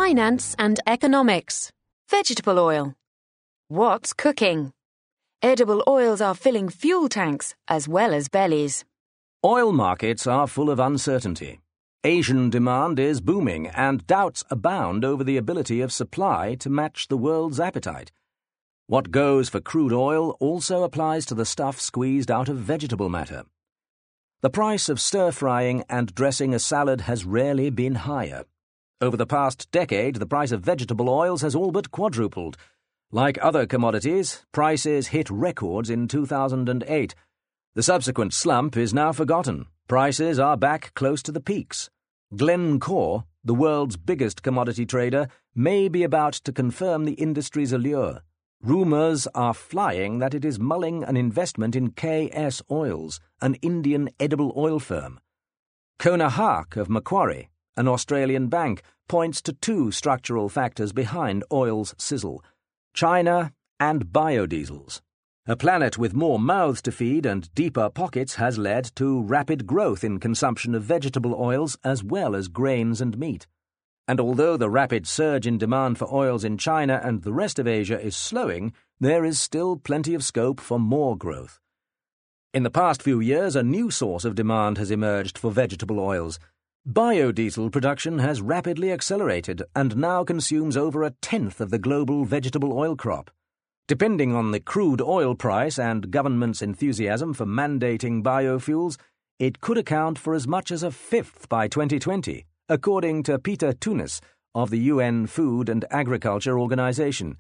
Finance and economics. Vegetable oil. What's cooking? Edible oils are filling fuel tanks as well as bellies. Oil markets are full of uncertainty. Asian demand is booming and doubts abound over the ability of supply to match the world's appetite. What goes for crude oil also applies to the stuff squeezed out of vegetable matter. The price of stir-frying and dressing a salad has rarely been higher. Over the past decade, the price of vegetable oils has all but quadrupled. Like other commodities, prices hit records in 2008. The subsequent slump is now forgotten. Prices are back close to the peaks. Glencore, the world's biggest commodity trader, may be about to confirm the industry's allure. Rumours are flying that it is mulling an investment in KS Oils, an Indian edible oil firm. Kona Haque of Macquarie, an Australian bank, points to two structural factors behind oil's sizzle: China and biodiesels. A planet with more mouths to feed and deeper pockets has led to rapid growth in consumption of vegetable oils as well as grains and meat. And although the rapid surge in demand for oils in China and the rest of Asia is slowing, there is still plenty of scope for more growth. In the past few years, a new source of demand has emerged for vegetable oils. Biodiesel production has rapidly accelerated and now consumes over a tenth of the global vegetable oil crop. Depending on the crude oil price and government's enthusiasm for mandating biofuels, it could account for as much as a fifth by 2020, according to Peter Tunis of the UN Food and Agriculture Organization.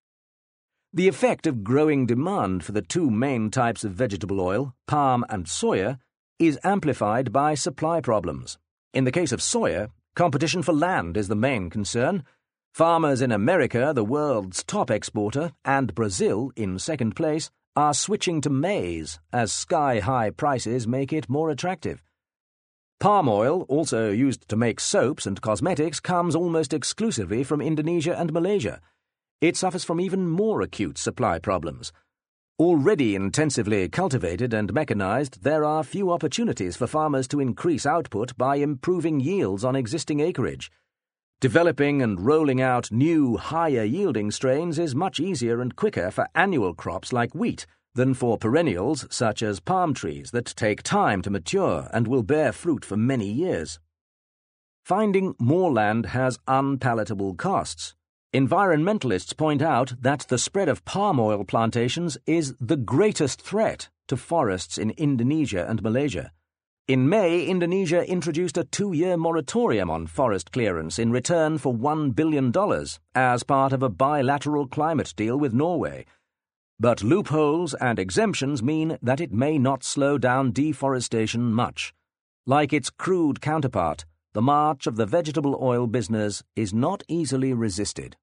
The effect of growing demand for the two main types of vegetable oil, palm and soya, is amplified by supply problems. In the case of soya, competition for land is the main concern. Farmers in America, the world's top exporter, and Brazil, in second place, are switching to maize as sky-high prices make it more attractive. Palm oil, also used to make soaps and cosmetics, comes almost exclusively from Indonesia and Malaysia. It suffers from even more acute supply problems. Already intensively cultivated and mechanized, there are few opportunities for farmers to increase output by improving yields on existing acreage. Developing and rolling out new, higher-yielding strains is much easier and quicker for annual crops like wheat than for perennials such as palm trees that take time to mature and will bear fruit for many years. Finding more land has unpalatable costs. Environmentalists point out that the spread of palm oil plantations is the greatest threat to forests in Indonesia and Malaysia. In May, Indonesia introduced a 2-year moratorium on forest clearance in return for $1 billion as part of a bilateral climate deal with Norway. But loopholes and exemptions mean that it may not slow down deforestation much. Like its crude counterpart, the march of the vegetable oil business is not easily resisted.